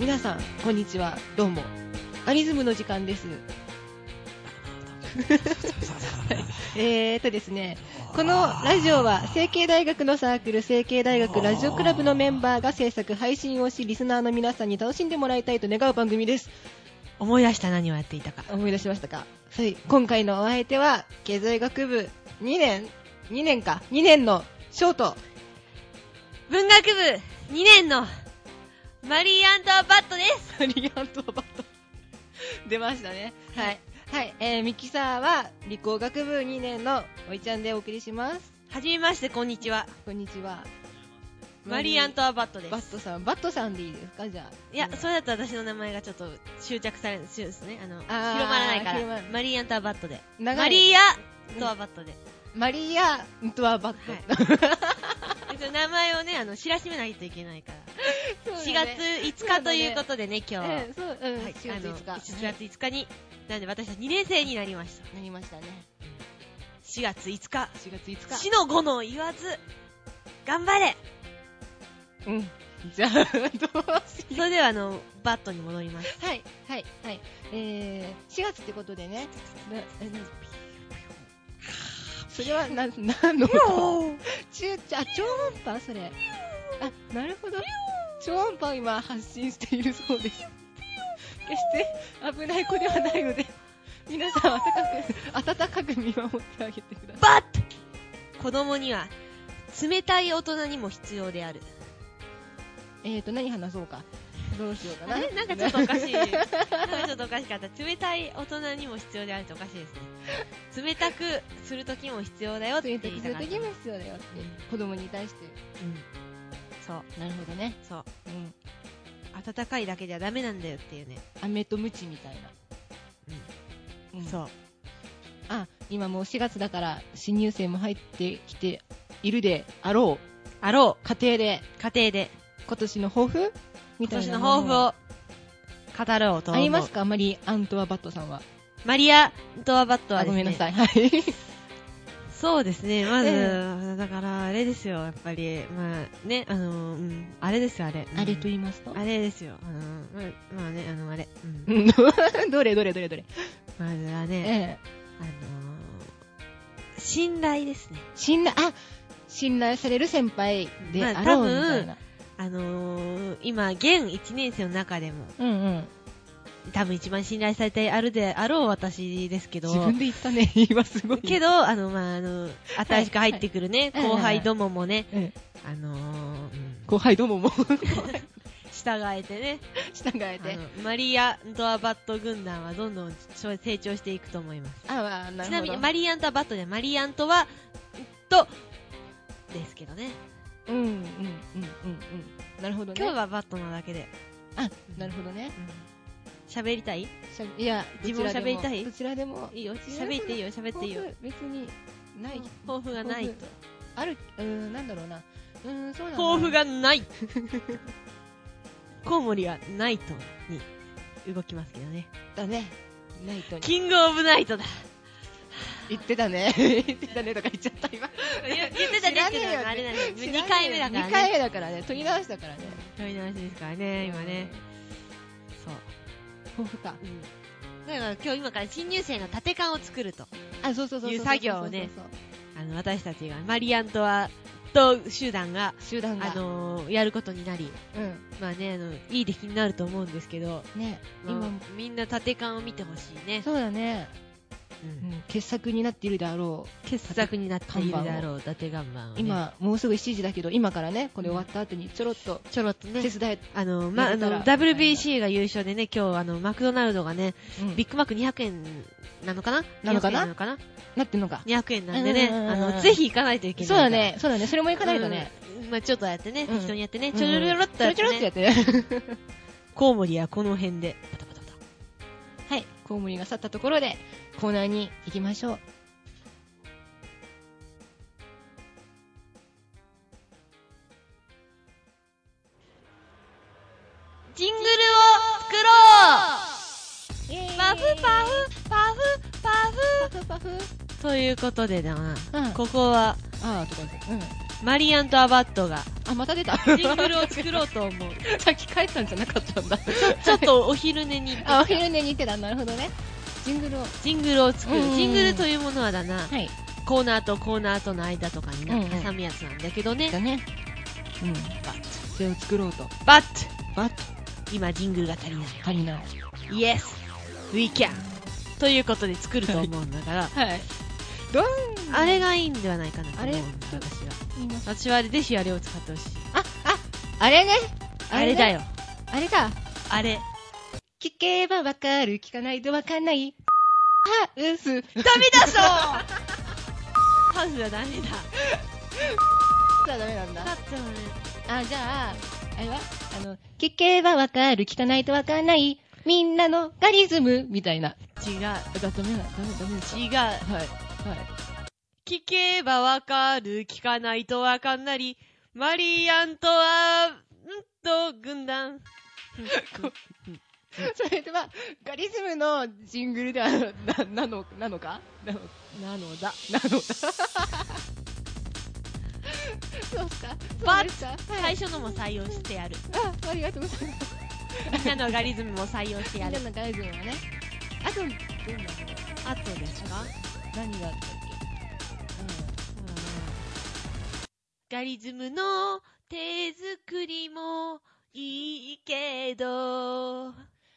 皆さんこんにちは、どうもアリズムの時間です。ですね、このラジオは成蹊大学のサークル成蹊大学ラジオクラブのメンバーが制作配信をし、リスナーの皆さんに楽しんでもらいたいと願う番組です。 思い出した。何をやっていたか思い出しましたか。はい、今回のお相手は経済学部2年のショート、 文学部2年のマリー・アントワバットです。 マリー・アントワバット出ましたね。はい、ミキサーは理工学部2年のおいちゃんでお送りします。 はじめまして、こんにちは。 こんにちは。 マリー・アントワバットです。 バットさんでいいですか、じゃあ。 いや、それだと私の名前がちょっと執着されるんですね。広まらないから。マリー・アントワバットで。マリー・アントワバットで。 マリー・アントワバット。 名前をね、知らしめないといけないから。4月5日ということでね、今日。4月5日に、なんで私は2年生になりました。 なりましたね。 4月5日。 死の5の言わず、頑張れ。 じゃあ、どうしよう。 それではバットに戻ります。 はい。4月ってことでね。それは何の超音波それ。なるほど。超音波を今発信しているそうです。決して危ない子ではないので、皆さん温かく見守ってあげてください。 バット！子供には冷たい大人にも必要である。 何話そうか。どうしようかな。 なんかちょっとおかしい。なんかちょっとおかしかった。冷たい大人にも必要であるっておかしいですね。冷たくするときも必要だよって言いたかった。冷たくするときも必要だよって、子供に対して。 そう。 なるほどね。 そう。温かいだけじゃダメなんだよっていうね。 飴とムチみたいな。そう。今もう4月だから新入生も入ってきているであろう。家庭で。今年の抱負みたいな。 今年の抱負を語ろうと思う。 ありますか、マリー・アントワバットさんは。 マリア・アントワバットはですね。 ごめんなさい。はい。 そうですね。まず、だからあれですよ。やっぱりね、あれですよ、あれ。 あれと言いますと。 あれですよ。まあね、あれ。 どれ。 まずはね、信頼ですね。 信頼される先輩であろうみたいな。 今、現1年生の中でも、多分一番信頼されてあるであろう私ですけど。 自分で言ったね、今すごい。 けど、新しく入ってくるね、後輩どももね、 後輩どもも。 従えてね。マリア・アントワバット軍団はどんどん成長していくと思います。ちなみに、マリー・アントワバットでマリー・アントワと、ですけどね。 なるほどね。 今日はバットなだけで。 なるほどね。 喋りたい？ いや、 自分も喋りたい？ どちらでもいいよ。喋っていいよ。 別に、ない。 抱負がないと。 ある、なんだろうな。そうなんだ。 抱負がない。コウモリはナイトに動きますけどね。 だね。ナイトに。 キングオブナイトだ。 言ってたねとか言っちゃった今。 言ってたねけど、あれなんです。2回目だからね。 2回目だからね。取り直したからね。 取り直しですからね、今ね。そう。 抱負か。 だから今から新入生の縦缶を作ると。 そう。 いう作業をね、私たちが、マリアントワと集団がやることになり、まあね、いい出来になると思うんですけど、ね、今みんな縦缶を見てほしいね。 そうだね。傑作になっているであろう。 傑作になっているであろう、伊達看板をね。 今、もうすぐ7時だけど、今からね、これ終わった後にちょろっとね、手伝え、 WBC が優勝でね、今日、マクドナルドがね、ビッグマック200円なのかななってんのか。 200円なんでね、ぜひ行かないといけない。 そうだね、それも行かないとね。 まあちょっとやってね、適当にやってね、ちょろろろっとやってね。 コウモリはこの辺で、パタパタパタ。はい、コウモリが去ったところで、コーナーに行きましょう。 ジングルを作ろう。パフパフパフパフということでだな、ここはマリー・アントワバットがあ、また出た。 ジングルを作ろうと思う。 さっき帰ったんじゃなかったんだ。 ちょっとお昼寝に行ってた。 あ、お昼寝に行ってた。なるほどね。ジングルを作る。 ジングルというものはだな、 はい、 コーナーとコーナーとの間とかに挟むやつなんだけどね。 だね。うん。それを作ろうと。 バッ今ジングルが足りない。Yes, we can. ということで作ると思うんだから。 はい。 あれがいいんではないかなと思うんだ、私はぜひあれを使ってほしい。 あれね。 あれだよ。 あれだ。 あれ。 聞けばわかる、聞かないとわかんない。ハウス。 ダメだしょハウスはダメだ。 ダメなんだ。 だってね。じゃあ、あれは聞けばわかる、聞かないとわかんない。みんなのガリズムみたいな。 違う。 ダメだ。 違う。 はい。 聞けばわかる、聞かないとわかんない。マリアントワ軍団。 それでは、ガリズムのジングルではなのかなのだ。そうすか。 最初のも採用してやる。 ありがとうございます。 みんなのガリズムも採用してやる。 みんなのガリズムはね。あとですか？何があったっけ？ ガリズムの手作りもいいけど、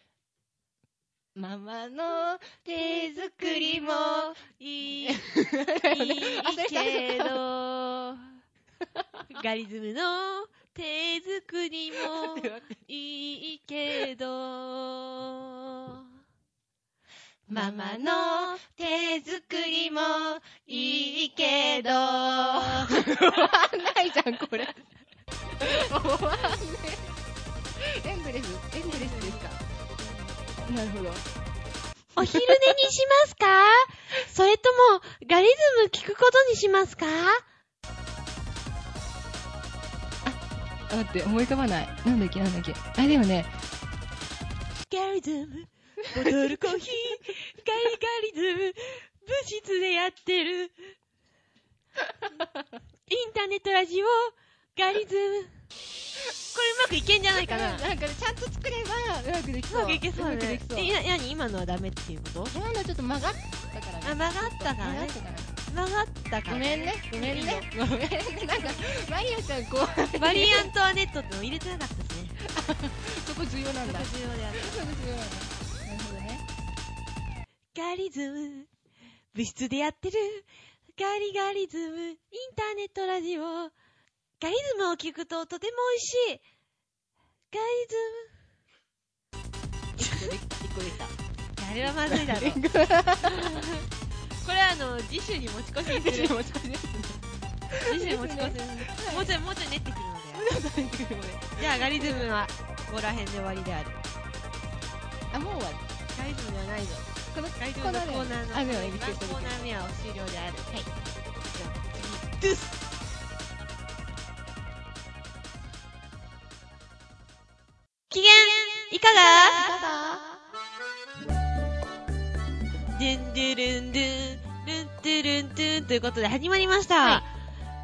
ママの手作りもいいけど、ガリズムの手作りもいいけど、ママの手作りもいいけど、 ないじゃんこれ。エンドレスですか？なるほど。 お昼寝にしますか？それともガリズム聞くことにしますか？ 待って、思い浮かばない。なんだっけ。でもね。 ガリズム、ボトルコーヒー、ガリズム、部室でやってる。インターネットラジオ、ガリズム。これうまくいけんじゃないかな。 なんかちゃんと作ればうまくできそう。 うまくいけそうね。何今のはダメっていうこと？ 今のはちょっと曲がったからね。 曲がったからね。 ごめんね。なんか、マリアちゃんマリー・アントワネットっての入れてなかったですね。 そこ重要なんだ。 そこ重要である。 なるほどね。 ガリズム、部室でやってる。ガリズム、インターネットラジオ。ガリズムを聞くととても美味しい。ガリズム。 1個できた。 あれはまずいだろ。これ次週に持ち越しにする。次週に持ち越しにする。もうちょい練ってくるので。じゃあガリズムはここら辺で終わりである。 もう終わり。 ガリズムではないぞ。このガリズムのコーナーのコーナー目は終了である。はい。ドゥス。機嫌いかが？ドゥンドゥルンドゥンルンドゥルンドゥンということで始まりました。はい、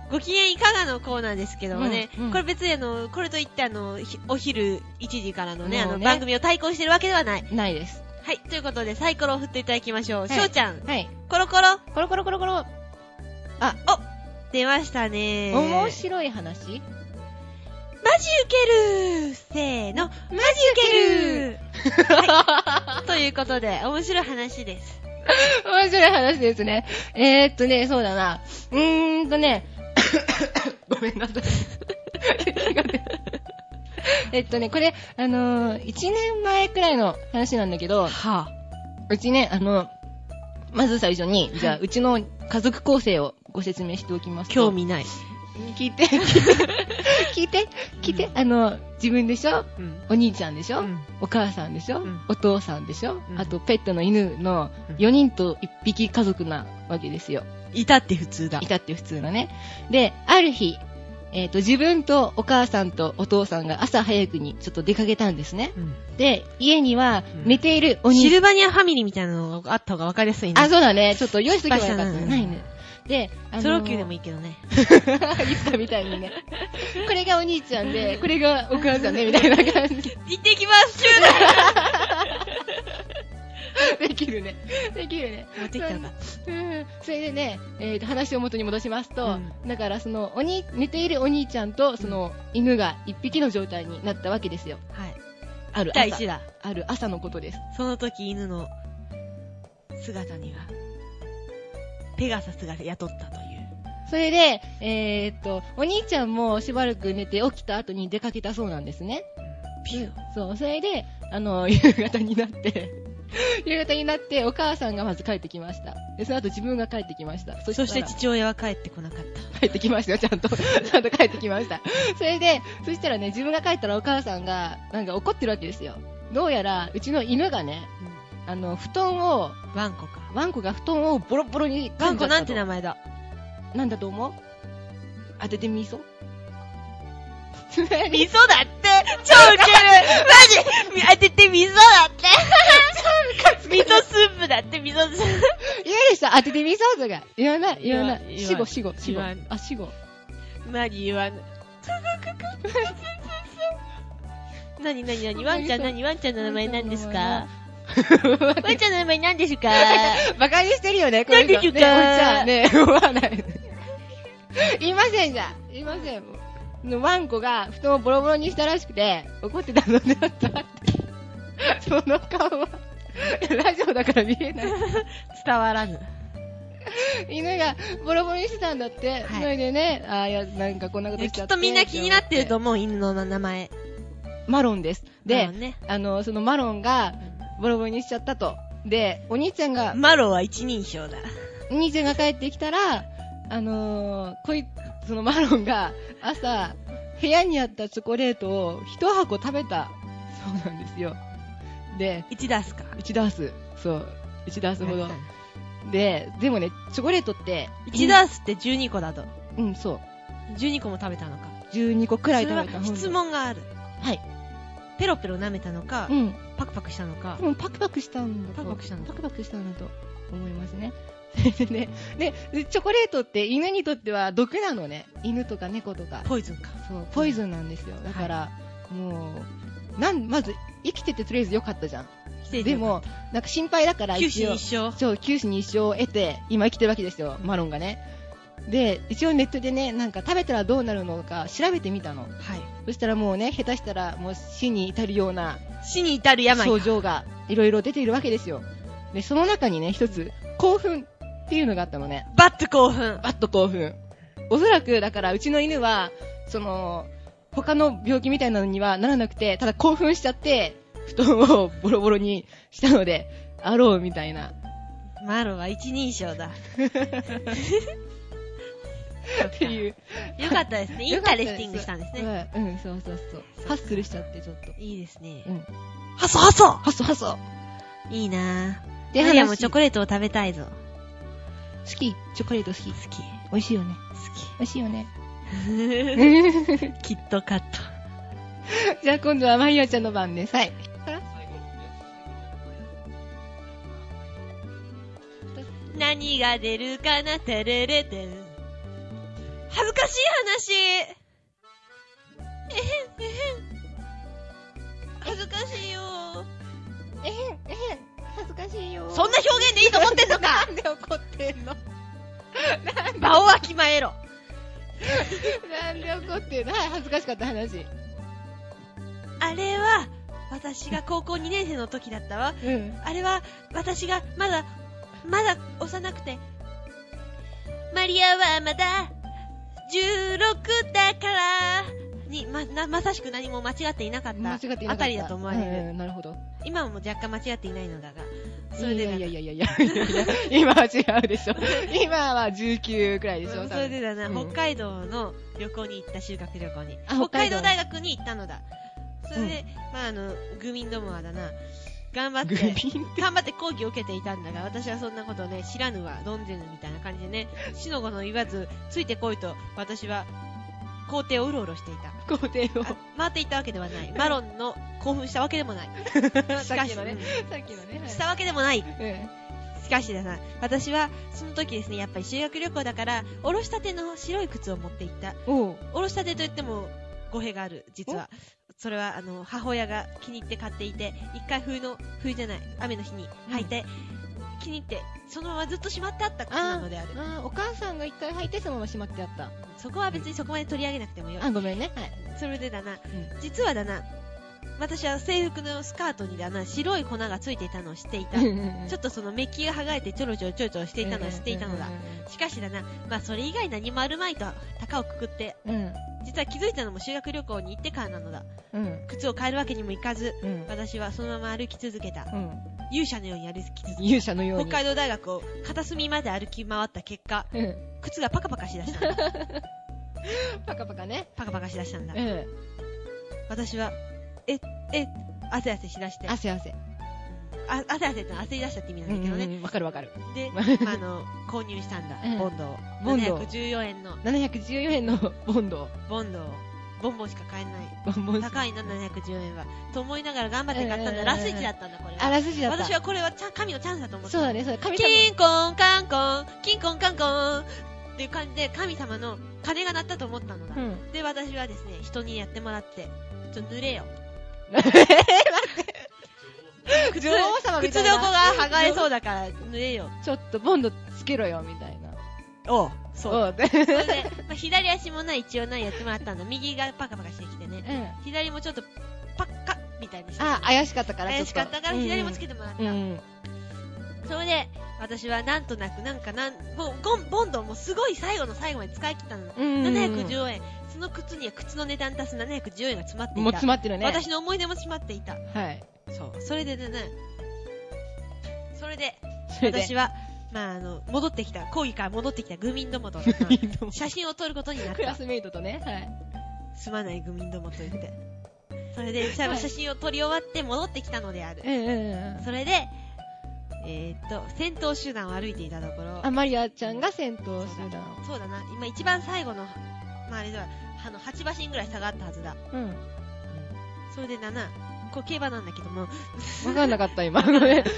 ご機嫌いかがのコーナーですけどもね、これ別にこれといってお昼1時からのね、番組を対抗してるわけではない。 ないです。 はい、ということでサイコロを振っていただきましょう。しょうちゃん。 はい。 コロコロ。 コロコロコロコロ。 出ましたね。 面白い話？ マジウケるせーの、マジウケるはい。ということで、面白い話です。 面白い話ですね。そうだな。ごめんなさい。これ、1年前くらいの話なんだけど、うちね、まず最初に、じゃあ、うちの家族構成をご説明しておきますと。 興味ない。 聞いて。自分でしょ、お兄ちゃんでしょ、お母さんでしょ、お父さんでしょ、あとペットの犬の4人と1匹家族なわけですよ。 いたって普通だね。で、ある日、自分とお母さんとお父さんが朝早くにちょっと出かけたんですね。で、家には寝ているお兄さん。 シルバニアファミリーみたいなのがあった方が分かりやすいね。 そうだね。ちょっと用意しとけばよかったね。ないね。 で、 ソロ級でもいいけどね。 いつかみたいにね。これがお兄ちゃんで、これがお母さんね、みたいな感じ。 行ってきますできるね。できるね。 持ってきたのか。 それでね、話を元に戻しますと、だから寝ているお兄ちゃんと、犬が一匹の状態になったわけですよ。 はい。 ある朝。 大事だ。 ある朝のことです。 その時犬の姿には、ペガサスが雇ったという。 それで、お兄ちゃんもしばらく寝て起きた後に出かけたそうなんですね。そう、それで、夕方になって、お母さんがまず帰ってきました。で、その後自分が帰ってきました。 そして父親は帰ってこなかった。 帰ってきましたよ、ちゃんと帰ってきました。それで、そしたらね、自分が帰ったらお母さんが、なんか怒ってるわけですよ。どうやら、うちの犬がね、布団を、 ワンコか。 ワンコが布団をボロボロに噛んじゃったと。 ワンコなんて名前だ。 なんだと思う？当ててみそ？ 味噌だって超ウケるマジ当てて味噌だって味噌スープだって味噌スープ言うでしょ当てて味噌とか言わない死後あ死後マジ言わない何ワンちゃんワンちゃんの名前何ですかワンちゃんの名前何ですかバカにしてるよね何ですかね思わない言いませんじゃん言いませんワンコが布団をボロボロにしたらしくて怒ってたのであったってその顔はラジオだから見えない伝わらぬ犬がボロボロにしてたんだって、はい、それでねなんかこんなことしちゃってきっとみんな気になってると思う犬の名前マロンですで、 ね、 そのマロンがボロボロにしちゃったとでお兄ちゃんがマロンは一人称だお兄ちゃんが帰ってきたらそのマロンが朝部屋にあったチョコレートを一箱食べたそうなんですよで 1ダースか 1ダースそう1ダースほどでもねチョコレートって 1ダースって12個だとうんそう 12個も食べたのか 12個くらい食べた質問があるはいペロペロ舐めたのか、 うん、 パクパクしたのかパクパクしたんだと思いますねでね、チョコレートって犬にとっては毒なのね。犬とか猫とか。 ポイズンか。 そう、ポイズンなんですよ。だから、はい、もう、まず、生きててとりあえず良かったじゃん。でも、なんか心配だから九死に一生。 そう、九死に一生を得て、今生きてるわけですよ、マロンがね。で、一応ネットでね、なんか食べたらどうなるのか調べてみたの。はい。そしたらもうね、下手したらもう死に至るような。 死に至る病。 症状がいろいろ出ているわけですよ。で、その中にね、一つ、興奮。っていうのがあったのね。 バット興奮。 おそらく、だから、うちの犬は、他の病気みたいなのにはならなくて、ただ興奮しちゃって、布団をボロボロにしたので、あろうみたいな。 マロは一人称だ。っていう。よかったですね。インタレスティングしたんですね。 うん、そう。ハッスルしちゃって、ちょっと。 いいですね。 うん。 ハソいいなぁ。マリアもチョコレートを食べたいぞ。 好きチョコレート好き美味しいよね美味しいよねキットカットじゃあ今度はマリアちゃんの番ですはい何が出るかなてれれて恥ずかしい話恥ずかしいよ恥ずかしいよそんな表現でいいと思ってんのかなんで怒ってんの場をわきまえろなんで怒ってんのはい恥ずかしかった話あれは私が高校2年生の時だったわ、うん、あれは私がまだ幼くてマリアはまだ16だからにまさしく何も間違っていなかったあたりだと思われる、 なるほど今も若干間違っていないのだがそれでいや今は違うでしょ今は19くらいでしょそれでだな、北海道の旅行に行った修学旅行に北海道大学に行ったのだそれで、愚民どもはだな頑張って講義を受けていたんだが私はそんなことね知らぬは論ぜぬみたいな感じでね死の子の言わずついてこいと私は校庭をうろうろしていた校庭を回っていったわけではないマロンの興奮したわけでもないさっきのね、 したわけでもない、 しかしだな、私はその時ですね、やっぱり修学旅行だからおろしたての白い靴を持っていった。おろしたてといっても語弊がある、実は。それは母親が気に入って買っていて、一回冬じゃない雨の日に履いて、気に入ってそのままずっとしまってあった靴なのである。 お母さんが一回履いてそのまましまってあった。 そこは別にそこまで取り上げなくてもよい。 ごめんね。はい。 それでだな、実はだな、私は制服のスカートにだな、白い粉がついていたのを知っていた。ちょっとそのメッキが剥がれてちょろちょろしていたのを知っていたのだ。しかしだな、まあそれ以外何もあるまいと高をくくって、実は気づいたのも修学旅行に行ってからなのだ。靴を変えるわけにもいかず、私はそのまま歩き続けた。勇者のように歩き続けた。 勇者のように。 北海道大学を片隅まで歩き回った結果、靴がパカパカしだしたんだ。 パカパカね。 パカパカしだしたんだ。私は、汗汗しだして。 汗汗。 汗汗って焦り出したって意味なんだけどね。 わかるわかる。 で、購入したんだ。ボンドを。714円の。 714円のボンドを。 ボンボンしか買えない。高いな、714円は。と思いながら頑張って買ったんだ。ラス1だったんだ、これは。 ラス1だった。 私はこれは神のチャンスだと思って。 そうだね、そうだ、 神様。キンコンカンコン、キンコンカンコンっていう感じで神様の鐘が鳴ったと思ったのだ。で、私はですね、人にやってもらって、ちょっと濡れよ。 待って。 女王様みたいな。靴底が剥がれそうだから濡れよ。 ちょっとボンドつけろよ、みたいな。 そう。それで、左足も一応やってもらったんだ。右がパカパカしてきてね。左もちょっとパッカみたいにして。 怪しかったから怪しかったから左もつけてもらった。それで、私はなんとなくボンドもすごい最後の最後まで使い切ったの。714円。その靴には靴の値段足す714円が詰まっていた。 もう詰まってるね。 私の思い出も詰まっていた。 はい。 そう。それで、私は、戻ってきた、講義から戻ってきたグミンどもと、写真を撮ることになった。 クラスメイトとね。はい。 すまないグミンどもと言って。それで、写真を撮り終わって戻ってきたのである。それで、先頭集団を歩いていたところ。 マリアちゃんが先頭集団を。 そうだな。今一番最後の、あれでは、8馬身ぐらい差があったはずだ。それでこれ競馬なんだけども。 わかんなかった、今。わかんなかった。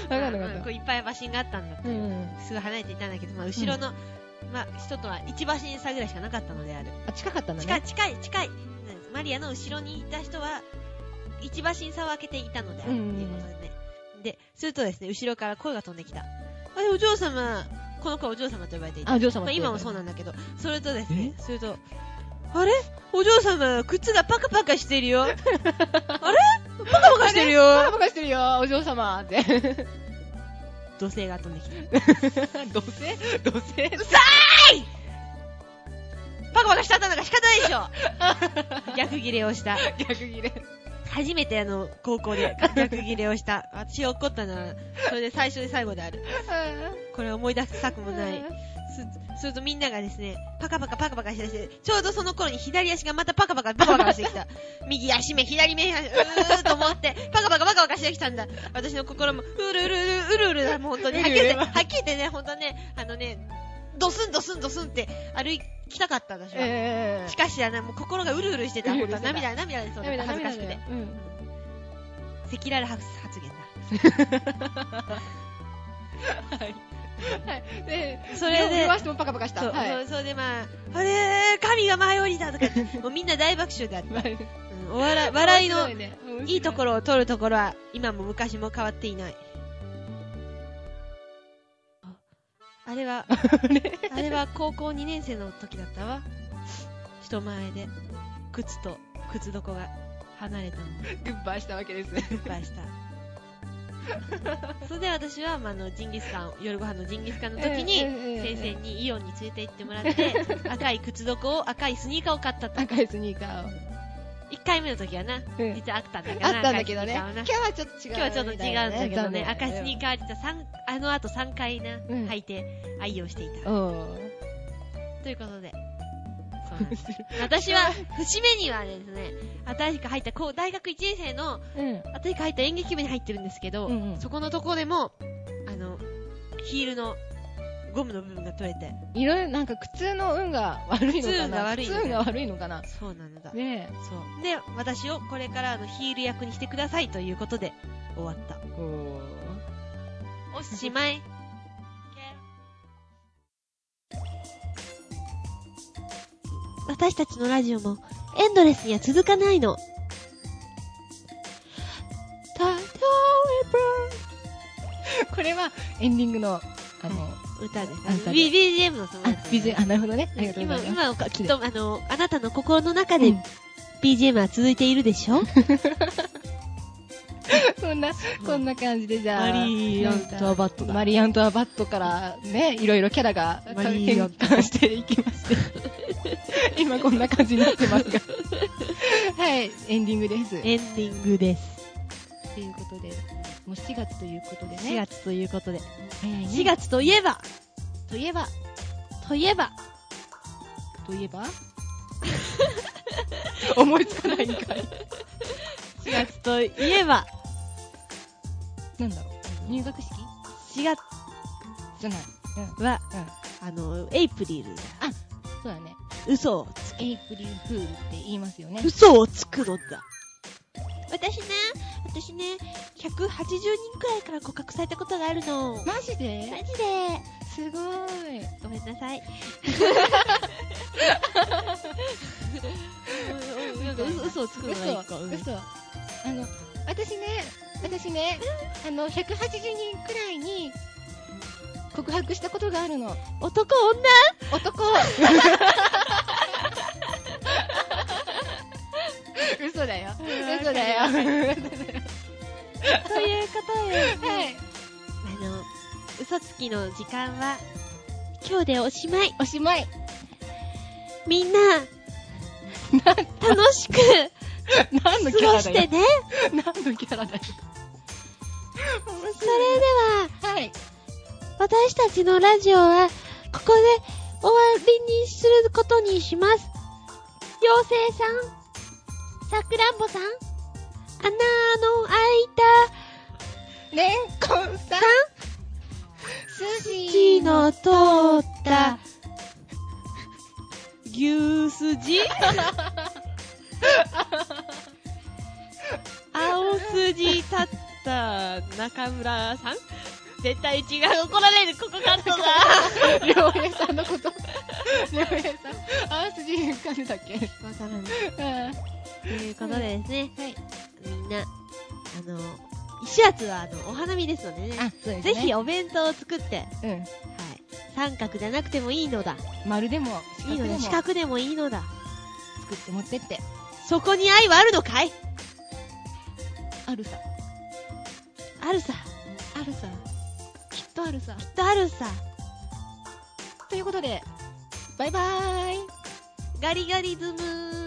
こういっぱい馬身があったんだって。すぐ離れていたんだけど、後ろの、人とは1馬身差ぐらいしかなかったのである。 近かったんだね。近い。マリアの後ろにいた人は、1馬身差を開けていたのである。っていうことでね。で、するとですね、後ろから声が飛んできた。お嬢様、この子はお嬢様と呼ばれていた。 お嬢様。 今もそうなんだけど、それとですね、あれお嬢様、靴がパカパカしてるよ。あれパカパカしてるよ。 パカパカしてるよ、お嬢様。って。 土星が飛んできた。 土星うさーいパカパカしちゃったのが仕方ないでしょ。逆ギレをした。 逆ギレ。 初めて高校で逆ギレをした。私が怒ったのは、それで最初で最後である。これ思い出したくもない。するとみんながですね、パカパカしだして、ちょうどその頃に左足がまたパカパカしてきた。右足目、左目、と思って、パカパカしてきたんだ。私の心も、うるだ、もう本当に。はっきり言ってね、本当ね、ドスンって歩きたかったんだしょ。しかしもう心がうるしてた。本当涙でそうだった。恥ずかしくて。赤裸々発言だ。 はい。で、 それで、 両足もパカパカした。 それであれ神が舞い降りたとか言って、もうみんな大爆笑だった。笑いのいいところを取るところは、今も昔も変わっていない。あれは高校2年生の時だったわ。人前で、靴と靴底が離れたの。 グッバイしたわけです。 グッバイした。それで私は、ジンギスカン、夜ご飯のジンギスカンの時に、先生にイオンに連れて行ってもらって、赤い靴底を、赤いスニーカーを買ったと。 赤いスニーカーを。 1回目の時はな、実はあったんだけどな。あったんだけどね。今日はちょっと違う。 今日はちょっと違うんだけどね。赤いスニーカーは実はあと3回な、履いて愛用していた。ということで。私は、節目にはですね、新しく入った、大学1年生の、新しく入った演劇部に入ってるんですけど、そこのところでも、ヒールのゴムの部分が取れて。 いろいろ靴の運が悪いのかな。 靴運が悪いのかな。 そうなのだ。 ねえ。 そう。で、私をこれからヒール役にしてくださいということで、終わった。おしまい。 私たちのラジオもエンドレスには続かないの。 これはエンディングの歌です。BGM のそのやつ。 BGM、なるほどね。ありがとうございます。 今きっとあなたの心の中で BGM は続いているでしょ。 こんな感じで、じゃあマリー・アントワバットだ。 マリー・アントワバットからね、いろいろキャラが変換していきまして今こんな感じになってますがはい、エンディングです。 エンディングです。 ということで、もう4月ということでね。 4月ということで。 早いね。 4月といえば思いつかないんかい。 4月といえばなんだろう、入学式 ?4 月じゃない。 は、エイプリルだ。 あ、そうだね。 嘘をつく。 エイプリルフールって言いますよね。 嘘をつくのだ。私ね、180人くらいから告白されたことがあるの。 マジで？ マジで。 すごい。 ごめんなさい。嘘をつくのがいいか。 嘘。私ね、180人くらいに告白したことがあるの。 男。 嘘だよ。 ということで、はい。嘘つきの時間は今日でおしまい。みんな楽しく何のキャラだよ。 過ごしてね。 何のキャラだよ。 それでは、 はい。 私たちのラジオはここで終わりにすることにします。妖精さん、さくらんぼさん、穴の開いたレンコンさん、 筋の通った牛すじ青筋立った中村さん、絶対違う、怒られる、ここカットだ。 良平さんのこと。良平さん、青筋浮かんでたっけ？ わからない。ということでですね、 はい、 みんな、4月はお花見ですのでね、 そうですね、 ぜひお弁当を作って、 はい、 三角じゃなくてもいいのだ。 丸でもいいのだ。四角でもいいのだ。 作って持ってって。 そこに愛はあるのかい？ あるさ。きっとあるさ。ということで、バイバーイ。 ガリガリズムー。